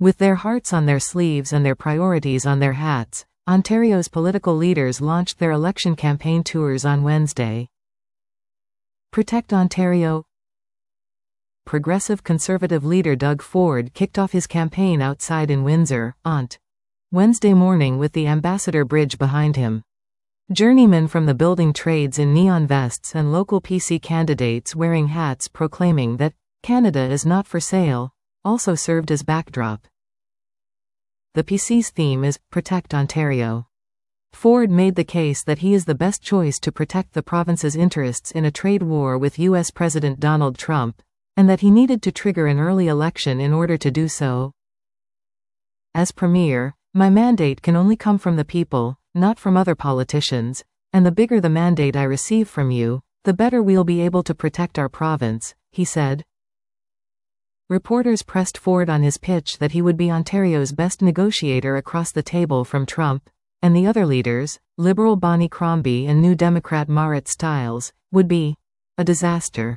With their hearts on their sleeves and their priorities on their hats, Ontario's political leaders launched their election campaign tours on Wednesday. Protect Ontario. Progressive Conservative leader Doug Ford kicked off his campaign outside in Windsor, Ont. Wednesday morning with the Ambassador Bridge behind him. Journeymen from the building trades in neon vests and local PC candidates wearing hats proclaiming that Canada is not for sale also served as backdrop. The PC's theme is Protect Ontario. Ford made the case that he is the best choice to protect the province's interests in a trade war with U.S. President Donald Trump, and that he needed to trigger an early election in order to do so. As Premier, my mandate can only come from the people, not from other politicians, and the bigger the mandate I receive from you, the better we'll be able to protect our province, he said. Reporters pressed Ford on his pitch that he would be Ontario's best negotiator across the table from Trump, and the other leaders, Liberal Bonnie Crombie and New Democrat Marit Stiles, would be a disaster.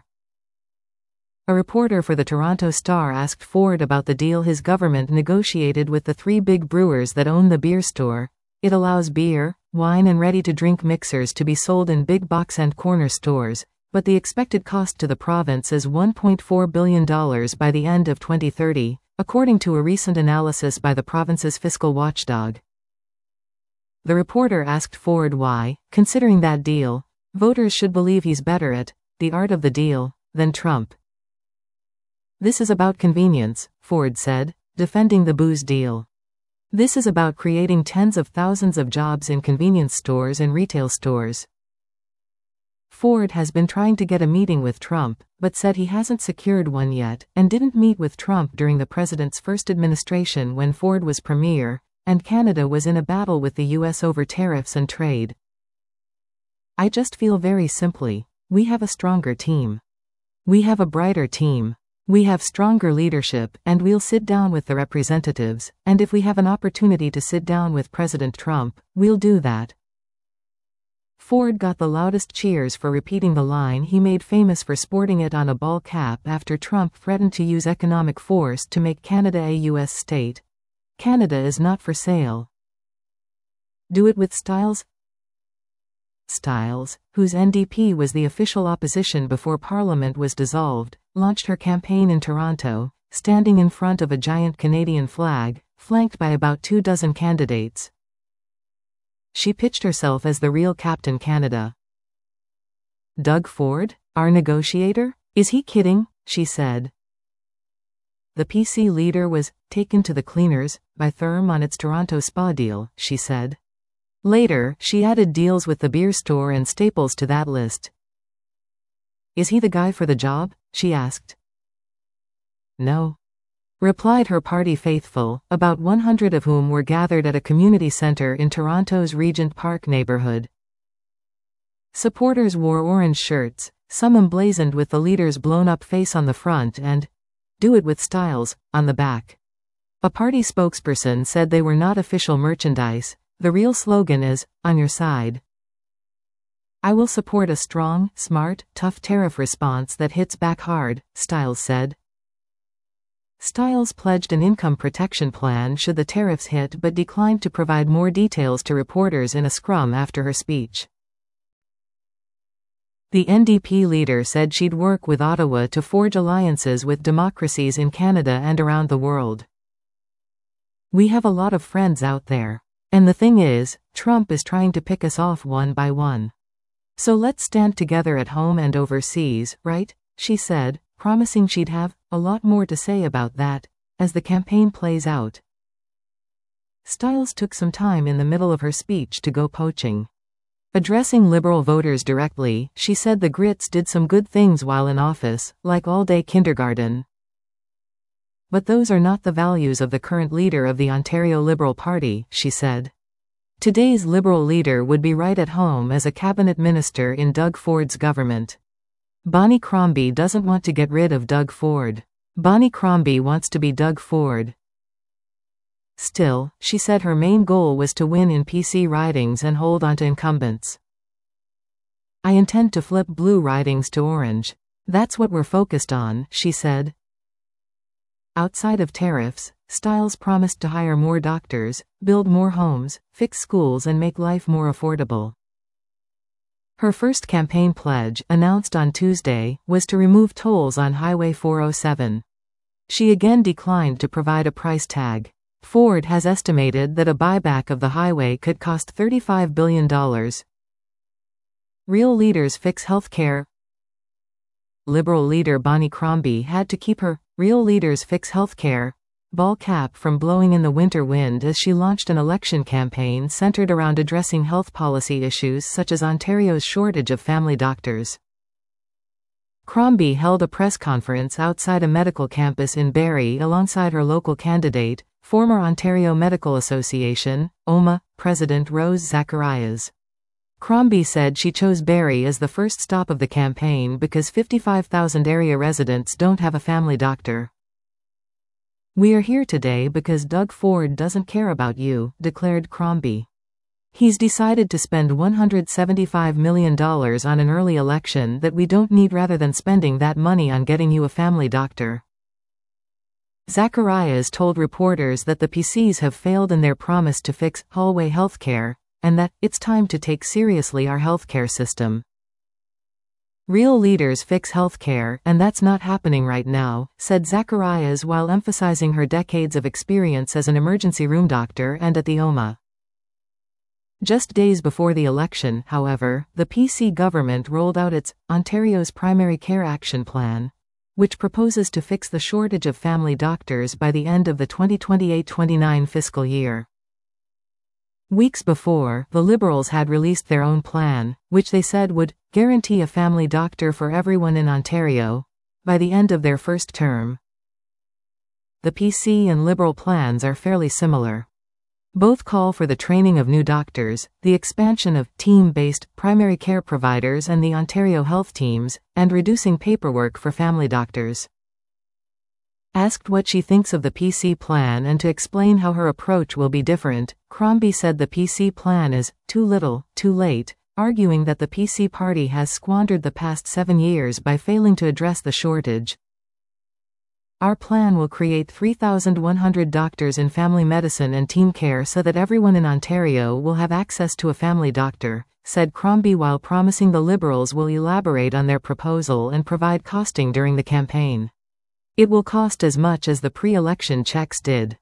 A reporter for the Toronto Star asked Ford about the deal his government negotiated with the three big brewers that own the beer store. It allows beer, wine and ready-to-drink mixers to be sold in big box and corner stores, but the expected cost to the province is $1.4 billion by the end of 2030, according to a recent analysis by the province's fiscal watchdog. The reporter asked Ford why, considering that deal, voters should believe he's better at the art of the deal than Trump. This is about convenience, Ford said, defending the booze deal. This is about creating tens of thousands of jobs in convenience stores and retail stores. Ford has been trying to get a meeting with Trump, but said he hasn't secured one yet, and didn't meet with Trump during the president's first administration when Ford was premier, and Canada was in a battle with the U.S. over tariffs and trade. I just feel very simply, we have a stronger team. We have a brighter team. We have stronger leadership, and we'll sit down with the representatives, and if we have an opportunity to sit down with President Trump, we'll do that. Ford got the loudest cheers for repeating the line he made famous for sporting it on a ball cap after Trump threatened to use economic force to make Canada a U.S. state. Canada is not for sale. Do it with Stiles. Stiles, whose NDP was the official opposition before Parliament was dissolved, launched her campaign in Toronto, standing in front of a giant Canadian flag, flanked by about 24 candidates. She pitched herself as the real Captain Canada. Doug Ford, our negotiator? Is he kidding? She said. The PC leader was taken to the cleaners by Therm on its Toronto spa deal, she said. Later, she added deals with the beer store and Staples to that list. Is he the guy for the job? She asked. No. Replied her party faithful, about 100 of whom were gathered at a community centre in Toronto's Regent Park neighbourhood. Supporters wore orange shirts, some emblazoned with the leader's blown-up face on the front and "Do it with Stiles" on the back. A party spokesperson said they were not official merchandise. The real slogan is, "On your side." I will support a strong, smart, tough tariff response that hits back hard, Stiles said. Stiles pledged an income protection plan should the tariffs hit but declined to provide more details to reporters in a scrum after her speech. The NDP leader said she'd work with Ottawa to forge alliances with democracies in Canada and around the world. We have a lot of friends out there. And the thing is, Trump is trying to pick us off one by one. So let's stand together at home and overseas, right? She said, promising she'd have a lot more to say about that as the campaign plays out. Stiles took some time in the middle of her speech to go poaching. Addressing Liberal voters directly, she said the Grits did some good things while in office, like all-day kindergarten. But those are not the values of the current leader of the Ontario Liberal Party, she said. Today's Liberal leader would be right at home as a cabinet minister in Doug Ford's government. Bonnie Crombie doesn't want to get rid of Doug Ford. Bonnie Crombie wants to be Doug Ford. Still, she said her main goal was to win in PC ridings and hold onto incumbents. I intend to flip blue ridings to orange. That's what we're focused on, she said. Outside of tariffs, Stiles promised to hire more doctors, build more homes, fix schools and make life more affordable. Her first campaign pledge, announced on Tuesday, was to remove tolls on Highway 407. She again declined to provide a price tag. Ford has estimated that a buyback of the highway could cost $35 billion. Real leaders fix healthcare. Liberal leader Bonnie Crombie had to keep her "Real Leaders Fix Healthcare" ball cap from blowing in the winter wind as she launched an election campaign centered around addressing health policy issues such as Ontario's shortage of family doctors. Crombie held a press conference outside a medical campus in Barrie alongside her local candidate, former Ontario Medical Association, OMA, President Rose Zacharias. Crombie said she chose Barrie as the first stop of the campaign because 55,000 area residents don't have a family doctor. "We are here today because Doug Ford doesn't care about you," declared Crombie. "He's decided to spend $175 million on an early election that we don't need rather than spending that money on getting you a family doctor." Zacharias told reporters that the PCs have failed in their promise to fix hallway healthcare, and that it's time to take seriously our healthcare system. "Real leaders fix healthcare, and that's not happening right now," said Zacharias while emphasizing her decades of experience as an emergency room doctor and at the OMA. Just days before the election, however, the PC government rolled out its Ontario's Primary Care Action Plan, which proposes to fix the shortage of family doctors by the end of the 2028-29 fiscal year. Weeks before, the Liberals had released their own plan, which they said would guarantee a family doctor for everyone in Ontario by the end of their first term. The PC and Liberal plans are fairly similar. Both call for the training of new doctors, the expansion of team-based primary care providers and the Ontario Health Teams, and reducing paperwork for family doctors. Asked what she thinks of the PC plan and to explain how her approach will be different, Crombie said the PC plan is too little, too late, arguing that the PC party has squandered the past 7 years by failing to address the shortage. "Our plan will create 3,100 doctors in family medicine and team care so that everyone in Ontario will have access to a family doctor," said Crombie while promising the Liberals will elaborate on their proposal and provide costing during the campaign. "It will cost as much as the pre-election checks did."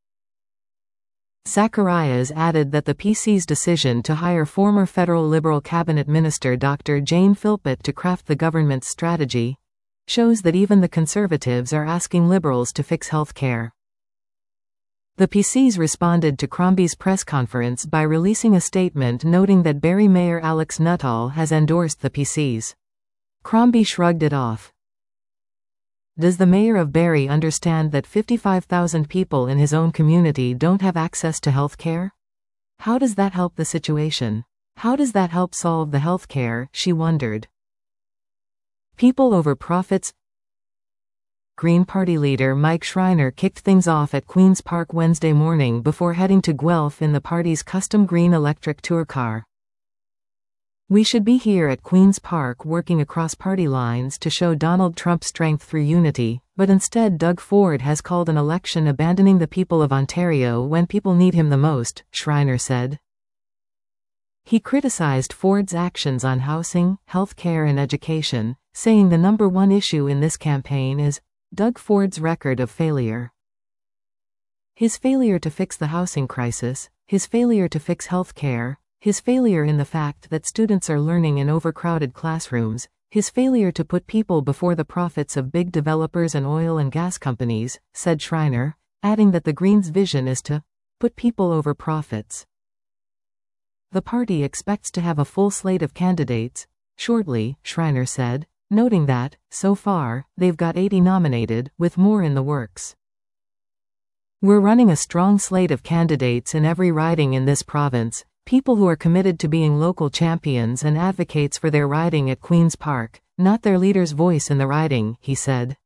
Zacharias added that the PC's decision to hire former federal Liberal cabinet minister Dr. Jane Philpott to craft the government's strategy shows that even the Conservatives are asking Liberals to fix health care. The PCs responded to Crombie's press conference by releasing a statement noting that Barrie Mayor Alex Nuttall has endorsed the PCs. Crombie shrugged it off. "Does the mayor of Barrie understand that 55,000 people in his own community don't have access to health care? How does that help the situation? How does that help solve the health care?" she wondered. People over profits. Green Party leader Mike Schreiner kicked things off at Queen's Park Wednesday morning before heading to Guelph in the party's custom green electric tour car. "We should be here at Queen's Park working across party lines to show Donald Trump's strength through unity, but instead Doug Ford has called an election abandoning the people of Ontario when people need him the most," Schreiner said. He criticized Ford's actions on housing, health care and education, saying the number one issue in this campaign is Doug Ford's record of failure. His failure to fix the housing crisis, his failure to fix health care, his failure in the fact that students are learning in overcrowded classrooms, his failure to put people before the profits of big developers and oil and gas companies, said Schreiner, adding that the Greens' vision is to put people over profits. The party expects to have a full slate of candidates shortly, Schreiner said, noting that, so far, they've got 80 nominated, with more in the works. "We're running a strong slate of candidates in every riding in this province, people who are committed to being local champions and advocates for their riding at Queen's Park, not their leader's voice in the riding," he said.